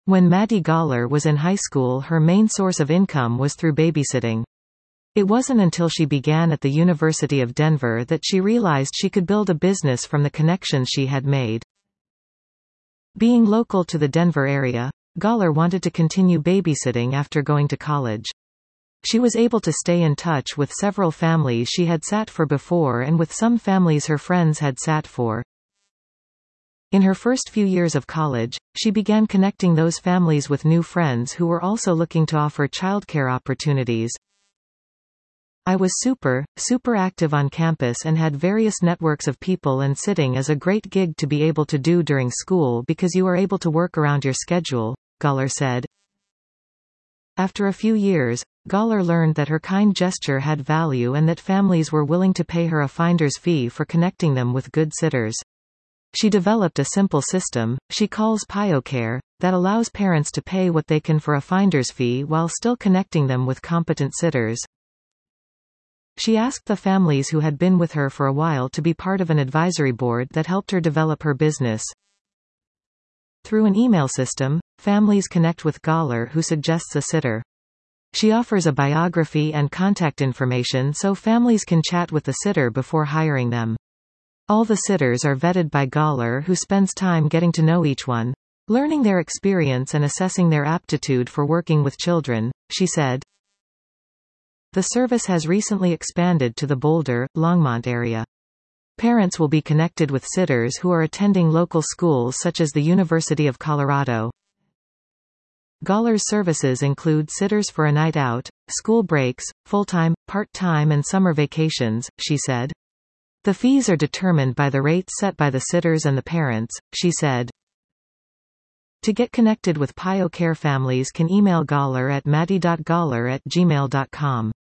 When Maddie Goller was in high school, her main source of income was through babysitting. It wasn't until she began at the University of Denver that she realized she could build a business from the connections she had made. Being local to the Denver area, Goller wanted to continue babysitting after going to college. She was able to stay in touch with several families she had sat for before and with some families her friends had sat for. In her first few years of college, she began connecting those families with new friends who were also looking to offer childcare opportunities. I was super active on campus and had various networks of people, and sitting is a great gig to be able to do during school because you are able to work around your schedule, Goller said. After a few years, Goller learned that her kind gesture had value and that families were willing to pay her a finder's fee for connecting them with good sitters. She developed a simple system, she calls PioCare, that allows parents to pay what they can for a finder's fee while still connecting them with competent sitters. She asked the families who had been with her for a while to be part of an advisory board that helped her develop her business. Through an email system, families connect with Goller, who suggests a sitter. She offers a biography and contact information so families can chat with the sitter before hiring them. All the sitters are vetted by Goller, who spends time getting to know each one, learning their experience and assessing their aptitude for working with children, she said. The service has recently expanded to the Boulder, Longmont area. Parents will be connected with sitters who are attending local schools such as the University of Colorado. Goller's services include sitters for a night out, school breaks, full-time, part-time and summer vacations, she said. The fees are determined by the rates set by the sitters and the parents, she said. To get connected with PioCare, families can email Goller at maddie.goller@gmail.com.